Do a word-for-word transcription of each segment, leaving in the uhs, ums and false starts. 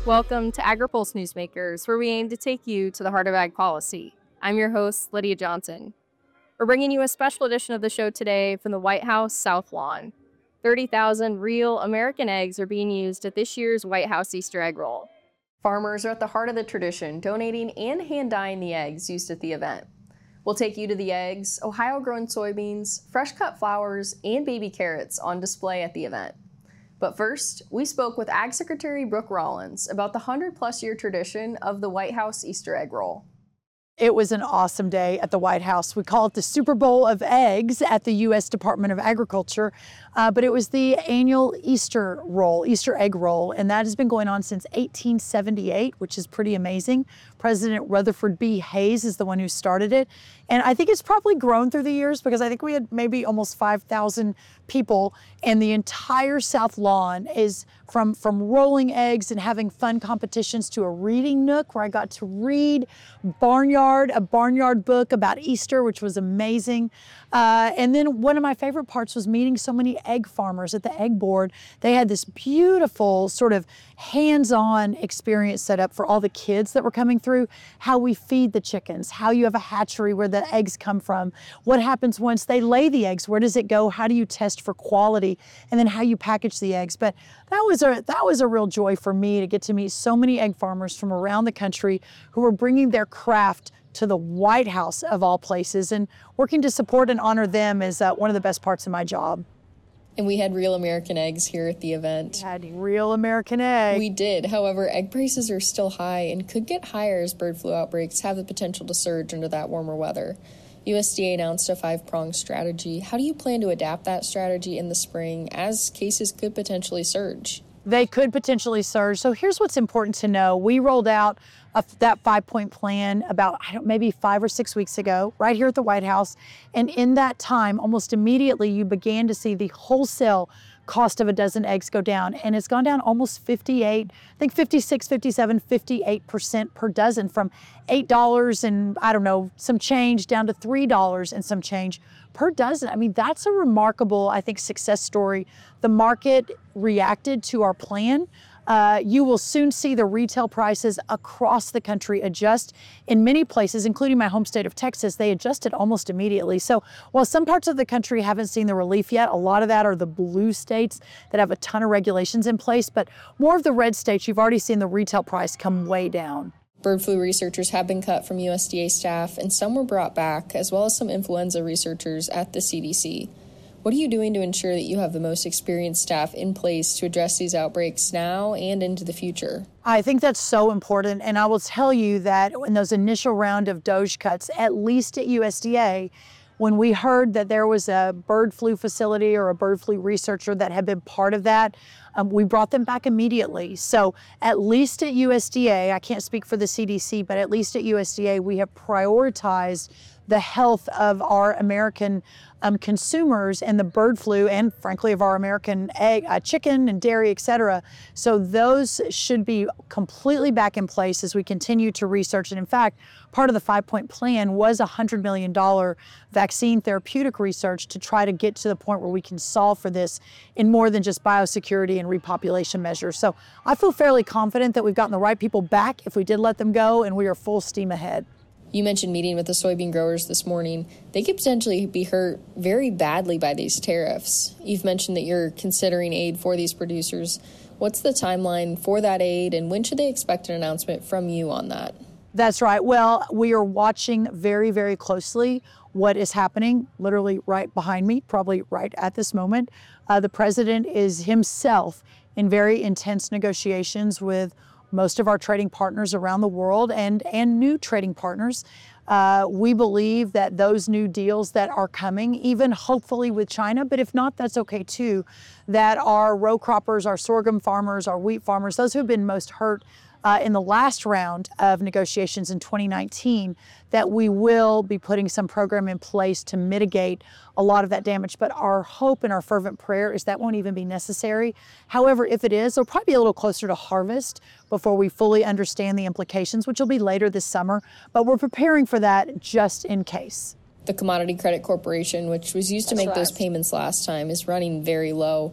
Welcome to AgriPulse Newsmakers, where we aim to take you to the heart of ag policy. I'm your host, Lydia Johnson. We're bringing you a special edition of the show today from the White House South Lawn. thirty thousand real American eggs are being used at this year's White House Easter egg roll. Farmers are at the heart of the tradition, donating and hand-dyeing the eggs used at the event. We'll take you to the eggs, Ohio-grown soybeans, fresh-cut flowers, and baby carrots on display at the event. But first, we spoke with Ag Secretary Brooke Rollins about the one hundred plus year tradition of the White House Easter egg roll. It was an awesome day at the White House. We call it the Super Bowl of Eggs at the U S Department of Agriculture, uh, but it was the annual Easter roll, Easter egg roll, and that has been going on since eighteen seventy-eight, which is pretty amazing. President Rutherford B. Hayes is the one who started it, and I think it's probably grown through the years because I think we had maybe almost five thousand people, and the entire South Lawn is from, from rolling eggs and having fun competitions to a reading nook where I got to read Barnyard, a Barnyard book about Easter, which was amazing. Uh, and then one of my favorite parts was meeting so many egg farmers at the egg board. They had this beautiful sort of hands-on experience set up for all the kids that were coming through, how we feed the chickens, how you have a hatchery where the eggs come from, what happens once they lay the eggs, where does it go, how do you test for quality, and then how you package the eggs. But that was a that was a real joy for me to get to meet so many egg farmers from around the country who were bringing their craft to the White House of all places, and working to support and honor them is uh, one of the best parts of my job. And we had real American eggs here at the event. We had real American egg. We did. However, egg prices are still high and could get higher as bird flu outbreaks have the potential to surge under that warmer weather. U S D A announced a five-pronged strategy. How do you plan to adapt that strategy in the spring as cases could potentially surge? They could potentially surge. So here's what's important to know. We rolled out a, that five-point plan about I don't, maybe five or six weeks ago, right here at the White House. And in that time, almost immediately, you began to see the wholesale cost of a dozen eggs go down. And it's gone down almost fifty-eight, I think fifty-six, fifty-seven, fifty-eight percent per dozen, from eight dollars and I don't know, some change down to three dollars and some change per dozen. I mean, that's a remarkable, I think, success story. The market reacted to our plan. Uh, you will soon see the retail prices across the country adjust. In many places, including my home state of Texas, they adjusted almost immediately. So while some parts of the country haven't seen the relief yet, a lot of that are the blue states that have a ton of regulations in place. But more of the red states, you've already seen the retail price come way down. Bird flu researchers have been cut from U S D A staff, and some were brought back, as well as some influenza researchers at the C D C. What are you doing to ensure that you have the most experienced staff in place to address these outbreaks now and into the future? I think that's so important. And I will tell you that in those initial round of DOGE cuts, at least at U S D A, when we heard that there was a bird flu facility or a bird flu researcher that had been part of that, um, we brought them back immediately. So at least at U S D A, I can't speak for the C D C, but at least at U S D A, we have prioritized the health of our American um, consumers and the bird flu, and frankly of our American egg, uh, chicken and dairy, et cetera. So those should be completely back in place as we continue to research. And in fact, part of the five-point plan was a one hundred million dollars vaccine therapeutic research to try to get to the point where we can solve for this in more than just biosecurity and repopulation measures. So I feel fairly confident that we've gotten the right people back if we did let them go, and we are full steam ahead. You mentioned meeting with the soybean growers this morning. They could potentially be hurt very badly by these tariffs. You've mentioned that you're considering aid for these producers. What's the timeline for that aid, and when should they expect an announcement from you on that? That's right. Well, we are watching very, very closely what is happening literally right behind me, probably right at this moment. Uh, the president is himself in very intense negotiations with most of our trading partners around the world and, and new trading partners. Uh, we believe that those new deals that are coming, even hopefully with China, but if not, that's okay too, that our row croppers, our sorghum farmers, our wheat farmers, those who have been most hurt uh, in the last round of negotiations in twenty nineteen, that we will be putting some program in place to mitigate a lot of that damage. But our hope and our fervent prayer is that won't even be necessary. However, if it is, it'll probably be a little closer to harvest before we fully understand the implications, which will be later this summer. But we're preparing for that just in case. The Commodity Credit Corporation, which was used to That's make right. those payments last time, is running very low.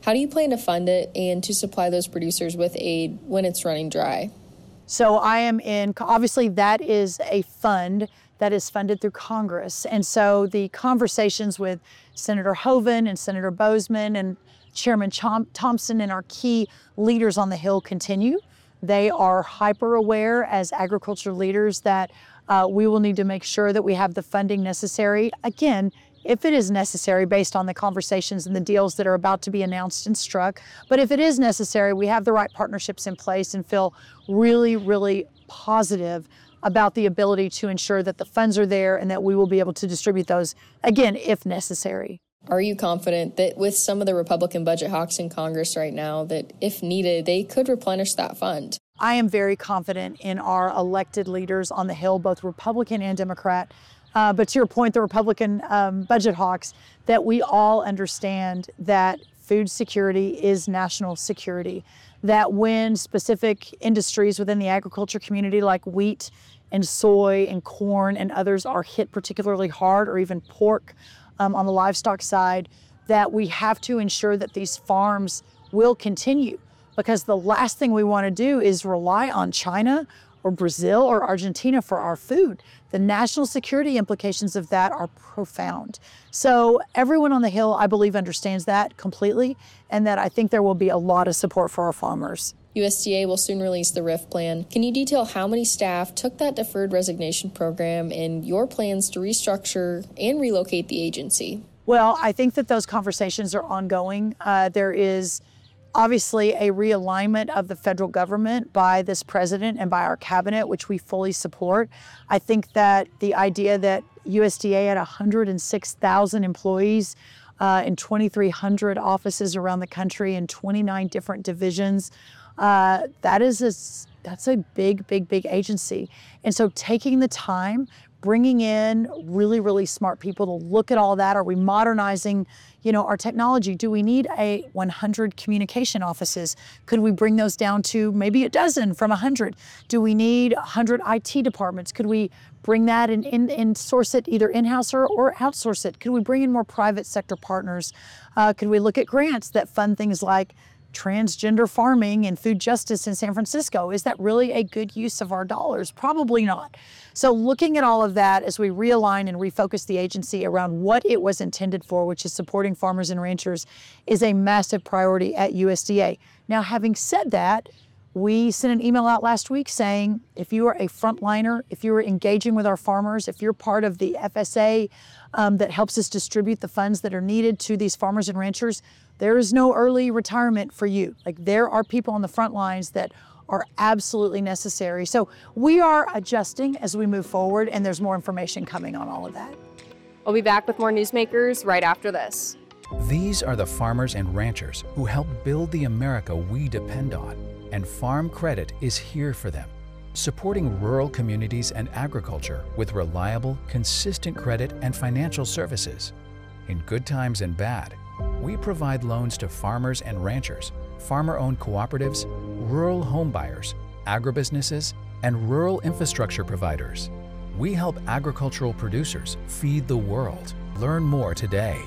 How do you plan to fund it and to supply those producers with aid when it's running dry? So I am in, obviously that is a fund that is funded through Congress. And so the conversations with Senator Hoeven and Senator Bozeman and Chairman Chom- Thompson and our key leaders on the Hill continue. They are hyper aware as agriculture leaders that uh, we will need to make sure that we have the funding necessary. Again, if it is necessary based on the conversations and the deals that are about to be announced and struck. But if it is necessary, we have the right partnerships in place and feel really, really positive about the ability to ensure that the funds are there and that we will be able to distribute those, again, if necessary. Are you confident that with some of the Republican budget hawks in Congress right now, that if needed, they could replenish that fund? I am very confident in our elected leaders on the Hill, both Republican and Democrat. Uh, but to your point, the Republican um, budget hawks, that we all understand that food security is national security, that when specific industries within the agriculture community like wheat and soy and corn and others are hit particularly hard, or even pork um, on the livestock side, that we have to ensure that these farms will continue, because the last thing we want to do is rely on China or Brazil or Argentina for our food. The national security implications of that are profound. So everyone on the Hill, I believe, understands that completely, and that I think there will be a lot of support for our farmers. U S D A will soon release the R I F plan. Can you detail how many staff took that deferred resignation program and your plans to restructure and relocate the agency? Well, I think that those conversations are ongoing. Uh, there is obviously a realignment of the federal government by this president and by our cabinet, which we fully support. I think that the idea that U S D A had one hundred six thousand employees uh, in twenty-three hundred offices around the country in twenty-nine different divisions, uh, that is a, that's a big, big, big agency. And so taking the time, bringing in really, really smart people to look at all that. Are we modernizing, you know, our technology? Do we need a one hundred communication offices? Could we bring those down to maybe a dozen from one hundred? Do we need one hundred I T departments? Could we bring that and, and, and source it either in-house or, or outsource it? Could we bring in more private sector partners? Uh, could we look at grants that fund things like transgender farming and food justice in San Francisco? Is that really a good use of our dollars? Probably not. So looking at all of that as we realign and refocus the agency around what it was intended for, which is supporting farmers and ranchers, is a massive priority at U S D A. Now, having said that, we sent an email out last week saying, if you are a frontliner, if you are engaging with our farmers, if you're part of the F S A um, that helps us distribute the funds that are needed to these farmers and ranchers, there is no early retirement for you. Like, there are people on the front lines that are absolutely necessary. So we are adjusting as we move forward, and there's more information coming on all of that. We'll be back with more Newsmakers right after this. These are the farmers and ranchers who help build the America we depend on, and Farm Credit is here for them, supporting rural communities and agriculture with reliable, consistent credit and financial services. In good times and bad, we provide loans to farmers and ranchers, farmer-owned cooperatives, rural homebuyers, agribusinesses, and rural infrastructure providers. We help agricultural producers feed the world. Learn more today.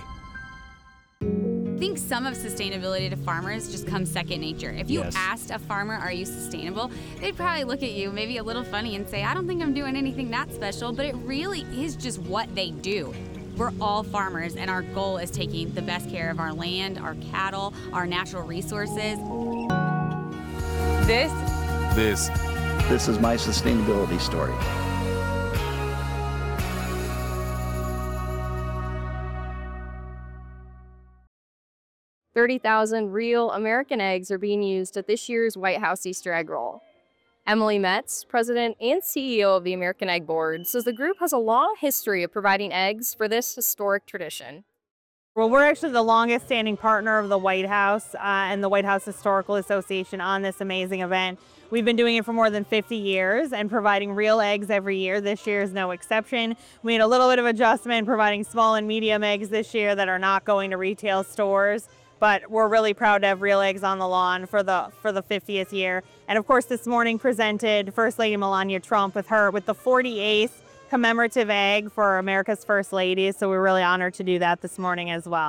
I think some of sustainability to farmers just comes second nature. If you Yes. asked a farmer, are you sustainable? They'd probably look at you maybe a little funny and say, I don't think I'm doing anything that special, but it really is just what they do. We're all farmers, and our goal is taking the best care of our land, our cattle, our natural resources. This This This is my sustainability story. thirty thousand real American eggs are being used at this year's White House Easter egg roll. Emily Metz, president and C E O of the American Egg Board, says the group has a long history of providing eggs for this historic tradition. Well, we're actually the longest standing partner of the White House uh, and the White House Historical Association on this amazing event. We've been doing it for more than fifty years and providing real eggs every year. This year is no exception. We made a little bit of adjustment, providing small and medium eggs this year that are not going to retail stores. But we're really proud to have real eggs on the lawn for the for the fiftieth year. And of course, this morning presented First Lady Melania Trump with her with the forty-eighth commemorative egg for America's First Lady. So we're really honored to do that this morning as well.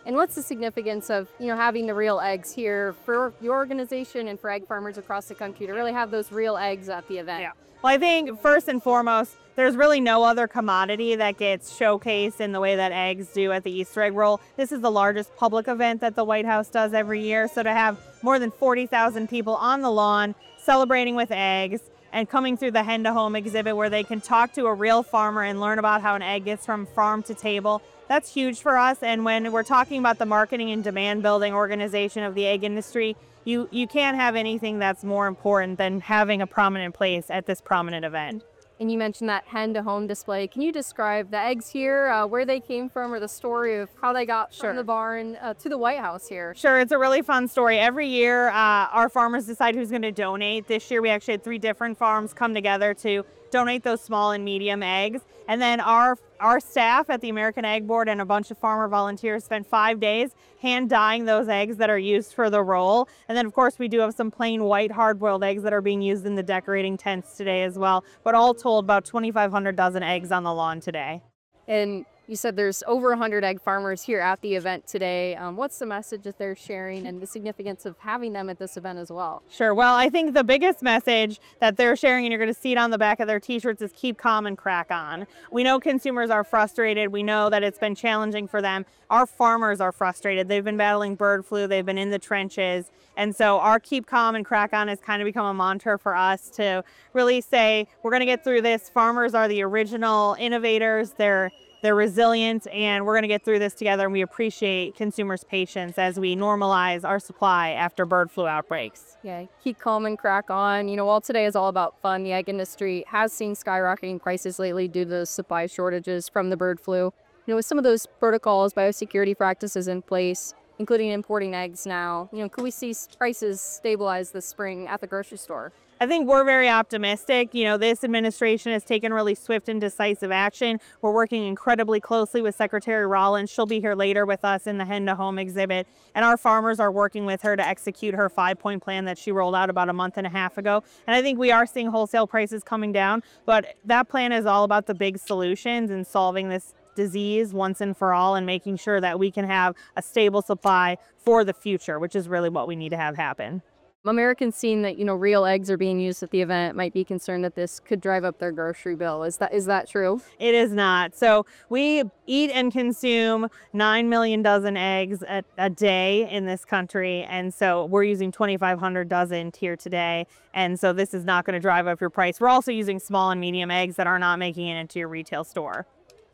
And what's the significance of, you know, having the real eggs here for your organization and for egg farmers across the country to really have those real eggs at the event? Yeah. Well, I think first and foremost, there's really no other commodity that gets showcased in the way that eggs do at the Easter egg roll. This is the largest public event that the White House does every year. So to have more than forty thousand people on the lawn celebrating with eggs and coming through the Hen to Home exhibit where they can talk to a real farmer and learn about how an egg gets from farm to table, that's huge for us. And when we're talking about the marketing and demand building organization of the egg industry, you, you can't have anything that's more important than having a prominent place at this prominent event. And you mentioned that hen to home display. Can you describe the eggs here, uh, where they came from, or the story of how they got Sure. from the barn uh, to the White House here? Sure, it's a really fun story. Every year, uh, our farmers decide who's going to donate. This year, we actually had three different farms come together to donate those small and medium eggs. And then our our staff at the American Egg Board and a bunch of farmer volunteers spent five days hand dyeing those eggs that are used for the roll. And then, of course, we do have some plain white hard-boiled eggs that are being used in the decorating tents today as well. But all told, about twenty-five hundred dozen eggs on the lawn today. And you said there's over one hundred egg farmers here at the event today. Um, what's the message that they're sharing and the significance of having them at this event as well? Sure. Well, I think the biggest message that they're sharing, and you're going to see it on the back of their t-shirts, is keep calm and crack on. We know consumers are frustrated. We know that it's been challenging for them. Our farmers are frustrated. They've been battling bird flu. They've been in the trenches. And so our keep calm and crack on has kind of become a mantra for us to really say, we're going to get through this. Farmers are the original innovators. They're They're resilient, and we're going to get through this together, and we appreciate consumers' patience as we normalize our supply after bird flu outbreaks. Yeah, keep calm and crack on. You know, while today is all about fun, the egg industry has seen skyrocketing prices lately due to the supply shortages from the bird flu. You know, with some of those protocols, biosecurity practices in place, including importing eggs now, you know, could we see prices stabilize this spring at the grocery store? I think we're very optimistic. You know, this administration has taken really swift and decisive action. We're working incredibly closely with Secretary Rollins. She'll be here later with us in the Hen to Home exhibit. And our farmers are working with her to execute her five-point plan that she rolled out about a month and a half ago. And I think we are seeing wholesale prices coming down. But that plan is all about the big solutions and solving this disease once and for all and making sure that we can have a stable supply for the future, which is really what we need to have happen. Americans seeing that, you know, real eggs are being used at the event might be concerned that this could drive up their grocery bill. Is that is that true? It is not. So we eat and consume nine million dozen eggs a, a day in this country. And so we're using twenty-five hundred dozen here today. And so this is not going to drive up your price. We're also using small and medium eggs that are not making it into your retail store.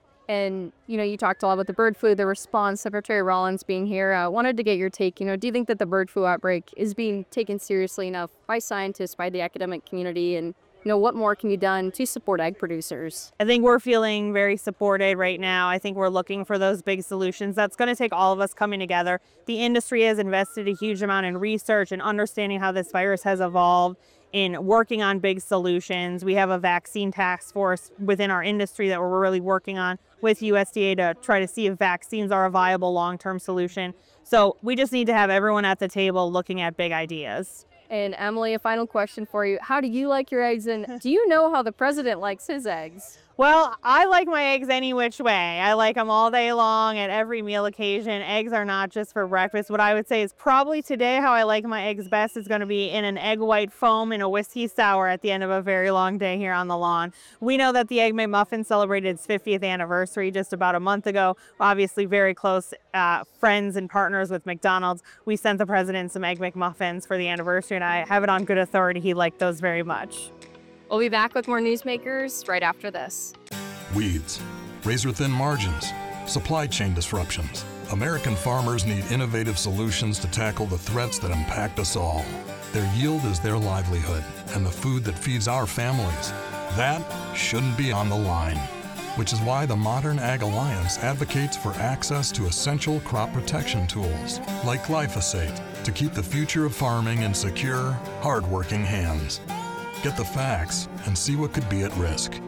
And, you know, you talked a lot about the bird flu, the response, Secretary Rollins being here. I uh, wanted to get your take. You know, do you think that the bird flu outbreak is being taken seriously enough by scientists, by the academic community? And, you know, what more can be done to support egg producers? I think we're feeling very supported right now. I think we're looking for those big solutions. That's going to take all of us coming together. The industry has invested a huge amount in research and understanding how this virus has evolved, in working on big solutions. We have a vaccine task force within our industry that we're really working on with U S D A to try to see if vaccines are a viable long-term solution. So we just need to have everyone at the table looking at big ideas. And Emily, a final question for you. How do you like your eggs? And do you know how the president likes his eggs? Well, I like my eggs any which way. I like them all day long at every meal occasion. Eggs are not just for breakfast. What I would say is probably today how I like my eggs best is going to be in an egg white foam in a whiskey sour at the end of a very long day here on the lawn. We know that the Egg McMuffin celebrated its fiftieth anniversary just about a month ago. Obviously very close uh, friends and partners with McDonald's. We sent the president some Egg McMuffins for the anniversary, and I have it on good authority he liked those very much. We'll be back with more Newsmakers right after this. Weeds, razor-thin margins, supply chain disruptions. American farmers need innovative solutions to tackle the threats that impact us all. Their yield is their livelihood and the food that feeds our families. That shouldn't be on the line, which is why the Modern Ag Alliance advocates for access to essential crop protection tools like glyphosate to keep the future of farming in secure, hard-working hands. Get the facts and see what could be at risk.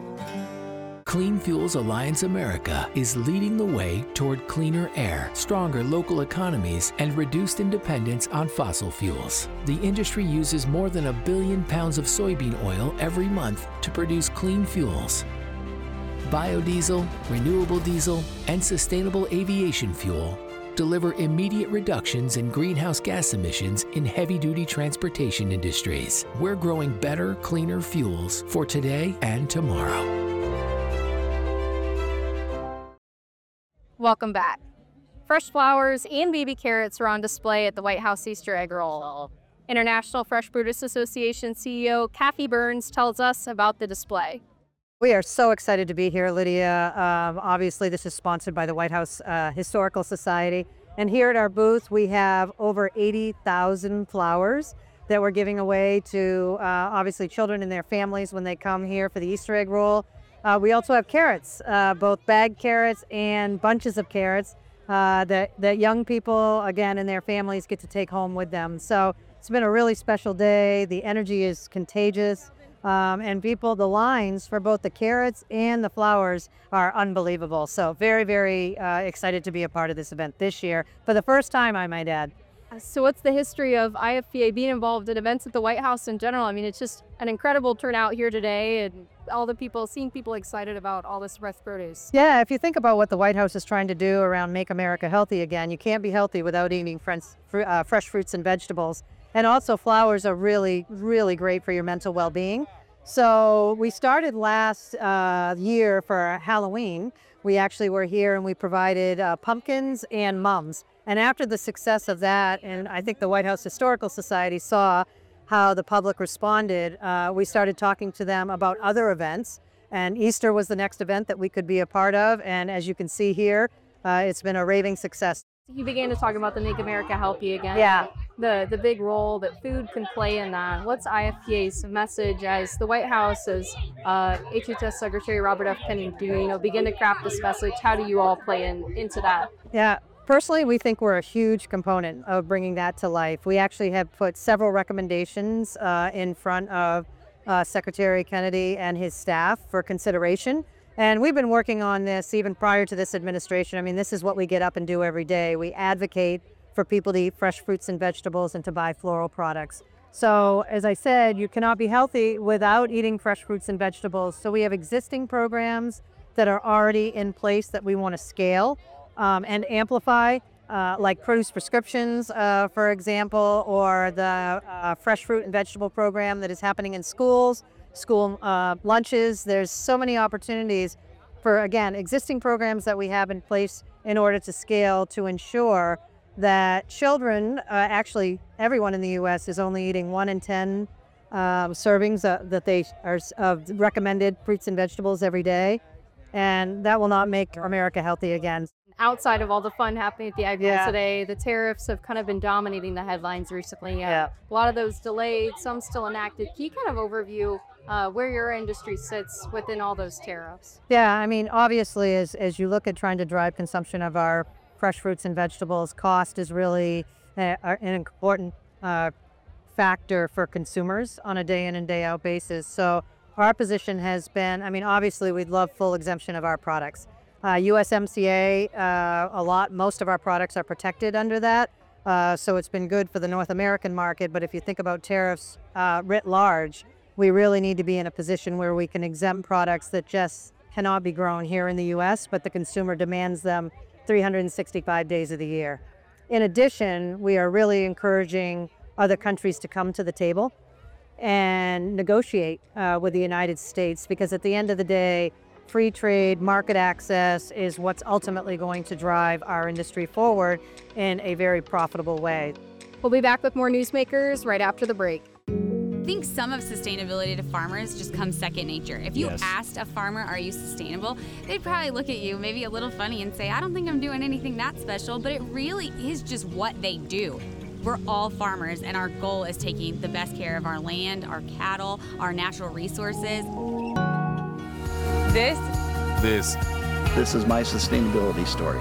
Clean Fuels Alliance America is leading the way toward cleaner air, stronger local economies, and reduced dependence on fossil fuels. The industry uses more than a billion pounds of soybean oil every month to produce clean fuels. Biodiesel, renewable diesel, and sustainable aviation fuel deliver immediate reductions in greenhouse gas emissions in heavy-duty transportation industries. We're growing better, cleaner fuels for today and tomorrow. Welcome back. Fresh flowers and baby carrots are on display at the White House Easter egg roll. International Fresh Produce Association C E O Kathy Burns tells us about the display. We are so excited to be here, Lydia. Um, obviously, this is sponsored by the White House uh, Historical Society. And here at our booth, we have over eighty thousand flowers that we're giving away to, uh, obviously, children and their families when they come here for the Easter egg roll. Uh, we also have carrots, uh, both bagged carrots and bunches of carrots uh, that, that young people, again, and their families get to take home with them. So it's been a really special day. The energy is contagious. Um, and people, the lines for both the carrots and the flowers are unbelievable. So very, very uh, excited to be a part of this event this year for the first time, I might add. So what's the history of I F P A being involved in events at the White House in general? I mean, it's just an incredible turnout here today, and all the people, seeing people excited about all this fresh produce. Yeah, if you think about what the White House is trying to do around Make America Healthy Again, you can't be healthy without eating fresh, uh, fresh fruits and vegetables. And also flowers are really, really great for your mental well-being. So we started last uh, year for Halloween. We actually were here and we provided uh, pumpkins and mums. And after the success of that, and I think the White House Historical Society saw how the public responded, uh, we started talking to them about other events. And Easter was the next event that we could be a part of. And as you can see here, uh, it's been a raving success. You began to talk about the Make America Healthy Again. Yeah. The, the big role that food can play in that. What's I F P A's message as the White House, as uh, H H S Secretary Robert F. Kennedy, do, you know, begin to craft this message? How do you all play in, into that? Yeah. Personally, we think we're a huge component of bringing that to life. We actually have put several recommendations uh, in front of uh, Secretary Kennedy and his staff for consideration. And we've been working on this even prior to this administration. I mean, this is what we get up and do every day. We advocate for people to eat fresh fruits and vegetables and to buy floral products. So, as I said, you cannot be healthy without eating fresh fruits and vegetables. So we have existing programs that are already in place that we want to scale um, and amplify, uh, like produce prescriptions, uh, for example, or the uh, fresh fruit and vegetable program that is happening in schools, school uh, lunches. There's so many opportunities for, again, existing programs that we have in place in order to scale to ensure that children, uh, actually everyone in the U S is only eating one in ten um, servings uh, that they are of recommended fruits and vegetables every day. And that will not make America healthy again. Outside of all the fun happening at the Ag Bowl Yeah. today, the tariffs have kind of been dominating the headlines recently. Uh, Yeah. A lot of those delayed, some still enacted. Can you kind of overview uh, where your industry sits within all those tariffs? Yeah, I mean, obviously, as, as you look at trying to drive consumption of our fresh fruits and vegetables, cost is really a, an important uh, factor for consumers on a day in and day out basis. So our position has been, I mean, obviously we'd love full exemption of our products. Uh, U S M C A, uh, a lot, most of our products are protected under that. Uh, so it's been good for the North American market. But if you think about tariffs uh, writ large, we really need to be in a position where we can exempt products that just cannot be grown here in the U S, but the consumer demands them three hundred sixty-five days of the year. In addition, we are really encouraging other countries to come to the table and negotiate uh, with the United States, because at the end of the day, free trade, market access is what's ultimately going to drive our industry forward in a very profitable way. We'll be back with more Newsmakers right after the break. I think some of sustainability to farmers just comes second nature. If you Yes. asked a farmer, are you sustainable? They'd probably look at you maybe a little funny and say, I don't think I'm doing anything that special, but it really is just what they do. We're all farmers, and our goal is taking the best care of our land, our cattle, our natural resources. This This. This is my sustainability story.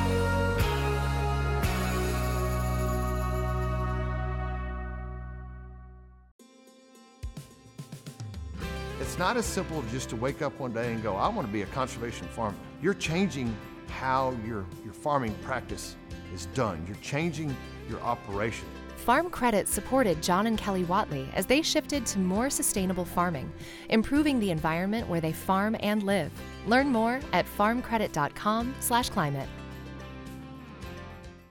It's not as simple just to wake up one day and go, I want to be a conservation farmer. You're changing how your, your farming practice is done. You're changing your operation. Farm Credit supported John and Kelly Watley as they shifted to more sustainable farming, improving the environment where they farm and live. Learn more at farm credit dot com slash climate.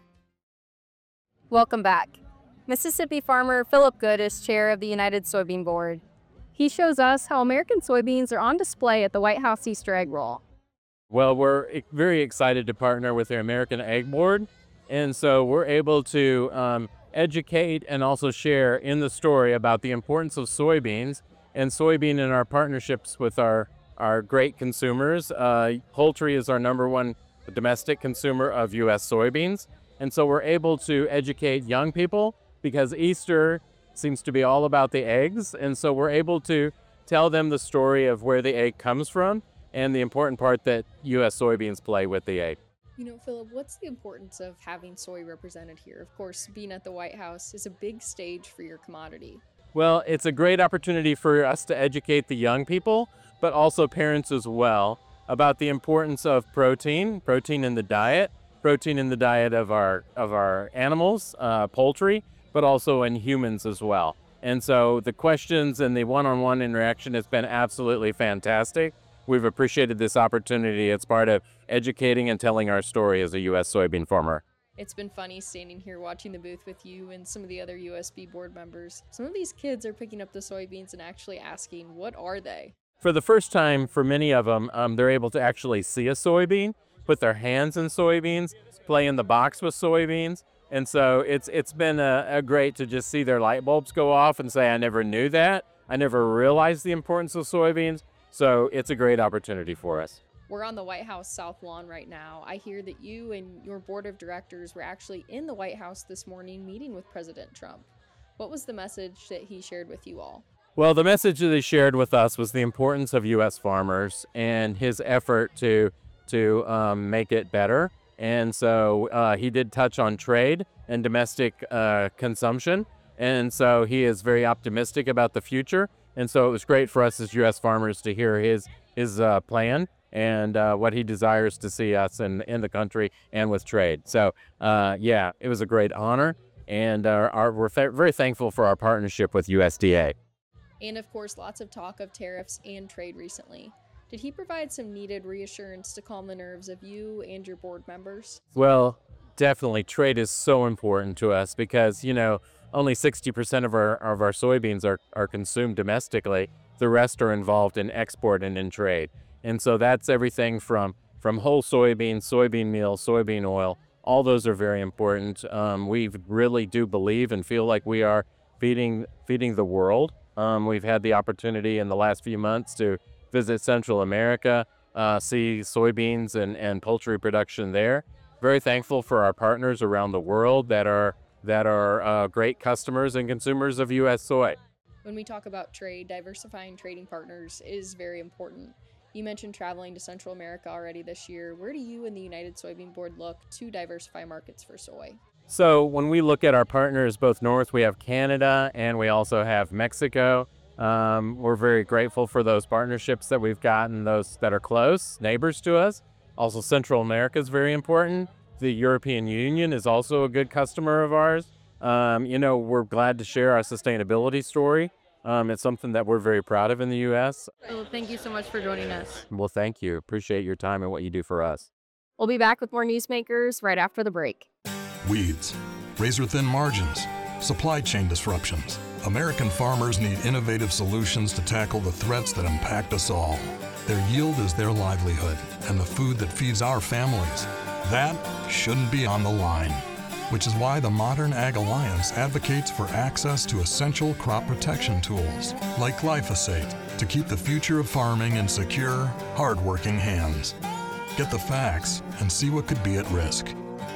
Welcome back. Mississippi farmer Philip Good is chair of the United Soybean Board. He shows us how American soybeans are on display at the White House Easter egg roll. Well, we're very excited to partner with the American Egg Board, and so we're able to um, educate and also share in the story about the importance of soybeans and soybean in our partnerships with our, our great consumers. Uh, poultry is our number one domestic consumer of U S soybeans, and so we're able to educate young people because Easter seems to be all about the eggs, and so we're able to tell them the story of where the egg comes from and the important part that U S soybeans play with the egg. You know, Philip, what's the importance of having soy represented here? Of course, being at the White House is a big stage for your commodity. Well, it's a great opportunity for us to educate the young people, but also parents as well, about the importance of protein, protein in the diet, protein in the diet of our of our animals, uh, poultry, but also in humans as well. And so the questions and the one-on-one interaction has been absolutely fantastic. We've appreciated this opportunity. It's part of educating and telling our story as a U S soybean farmer. It's been funny standing here watching the booth with you and some of the other U S B board members. Some of these kids are picking up the soybeans and actually asking, what are they? For the first time, for many of them, um, they're able to actually see a soybean, put their hands in soybeans, play in the box with soybeans. And so it's it's been a, a great to just see their light bulbs go off and say, I never knew that. I never realized the importance of soybeans. So it's a great opportunity for us. We're on the White House South Lawn right now. I hear that you and your board of directors were actually in the White House this morning meeting with President Trump. What was the message that he shared with you all? Well, the message that he shared with us was the importance of U S farmers and his effort to to um, make it better. And so uh, he did touch on trade and domestic uh, consumption. And so he is very optimistic about the future. And so it was great for us as U S farmers to hear his his uh, plan and uh, what he desires to see us in, in the country and with trade. So, uh, yeah, it was a great honor. And our, our, we're fa- very thankful for our partnership with U S D A. And of course, lots of talk of tariffs and trade recently. Did he provide some needed reassurance to calm the nerves of you and your board members? Well, definitely trade is so important to us because, you know, only sixty percent of our of our soybeans are, are consumed domestically. The rest are involved in export and in trade. And so that's everything from, from whole soybeans, soybean meal, soybean oil. All those are very important. Um, we really do believe and feel like we are feeding feeding the world. Um, we've had the opportunity in the last few months to visit Central America, uh, see soybeans and, and poultry production there. Very thankful for our partners around the world that are that are uh, great customers and consumers of U S soy. When we talk about trade, diversifying trading partners is very important. You mentioned traveling to Central America already this year. Where do you and the United Soybean Board look to diversify markets for soy? So when we look at our partners, both north, we have Canada and we also have Mexico. Um, we're very grateful for those partnerships that we've gotten, those that are close, neighbors to us. Also, Central America is very important. The European Union is also a good customer of ours. Um, you know, we're glad to share our sustainability story. Um, it's something that we're very proud of in the U S. Well, thank you so much for joining us. Well, thank you. Appreciate your time and what you do for us. We'll be back with more newsmakers right after the break. Weeds, razor-thin margins, supply chain disruptions. American farmers need innovative solutions to tackle the threats that impact us all. Their yield is their livelihood and the food that feeds our families. That shouldn't be on the line, which is why the Modern Ag Alliance advocates for access to essential crop protection tools like glyphosate to keep the future of farming in secure, hard-working hands. Get the facts and see what could be at risk.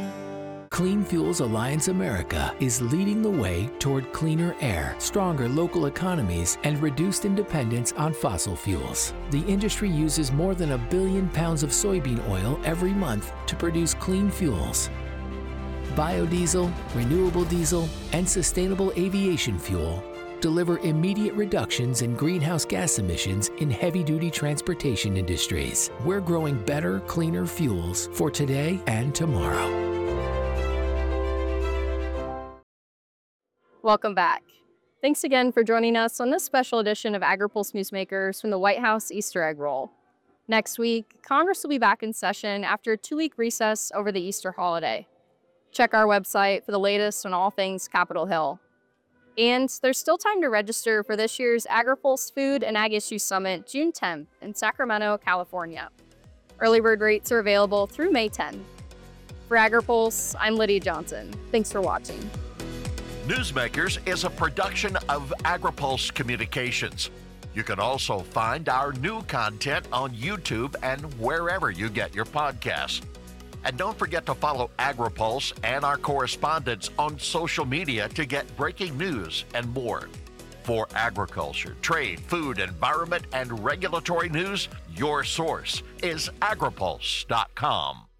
Clean Fuels Alliance America is leading the way toward cleaner air, stronger local economies, and reduced dependence on fossil fuels. The industry uses more than a billion pounds of soybean oil every month to produce clean fuels. Biodiesel, renewable diesel, and sustainable aviation fuel deliver immediate reductions in greenhouse gas emissions in heavy-duty transportation industries. We're growing better, cleaner fuels for today and tomorrow. Welcome back. Thanks again for joining us on this special edition of AgriPulse Newsmakers from the White House Easter egg roll. Next week, Congress will be back in session after a two-week recess over the Easter holiday. Check our website for the latest on all things Capitol Hill. And there's still time to register for this year's AgriPulse Food and Ag Issue Summit June tenth in Sacramento, California. Early bird rates are available through May tenth. For AgriPulse, I'm Lydia Johnson. Thanks for watching. Newsmakers is a production of AgriPulse Communications. You can also find our new content on YouTube and wherever you get your podcasts. And don't forget to follow AgriPulse and our correspondents on social media to get breaking news and more. For agriculture, trade, food, environment, and regulatory news, your source is agripulse dot com.